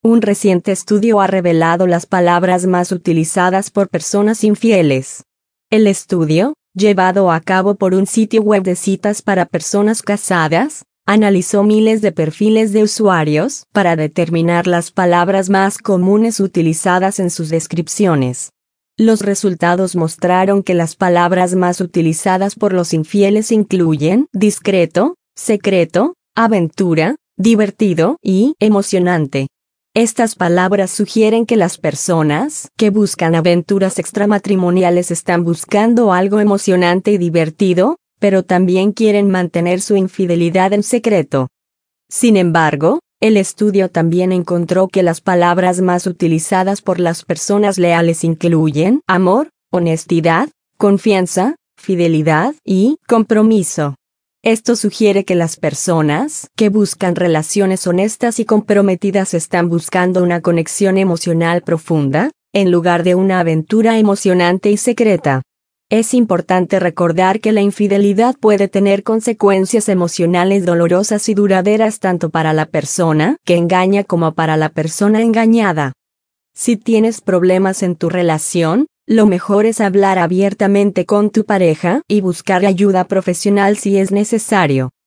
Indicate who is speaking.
Speaker 1: Un reciente estudio ha revelado las palabras más utilizadas por personas infieles. El estudio, llevado a cabo por un sitio web de citas para personas casadas, analizó miles de perfiles de usuarios para determinar las palabras más comunes utilizadas en sus descripciones. Los resultados mostraron que las palabras más utilizadas por los infieles incluyen discreto, secreto, aventura, divertido y emocionante. Estas palabras sugieren que las personas que buscan aventuras extramatrimoniales están buscando algo emocionante y divertido, pero también quieren mantener su infidelidad en secreto. Sin embargo, el estudio también encontró que las palabras más utilizadas por las personas leales incluyen amor, honestidad, confianza, fidelidad y compromiso. Esto sugiere que las personas que buscan relaciones honestas y comprometidas están buscando una conexión emocional profunda, en lugar de una aventura emocionante y secreta. Es importante recordar que la infidelidad puede tener consecuencias emocionales dolorosas y duraderas tanto para la persona que engaña como para la persona engañada. Si tienes problemas en tu relación, lo mejor es hablar abiertamente con tu pareja y buscar ayuda profesional si es necesario.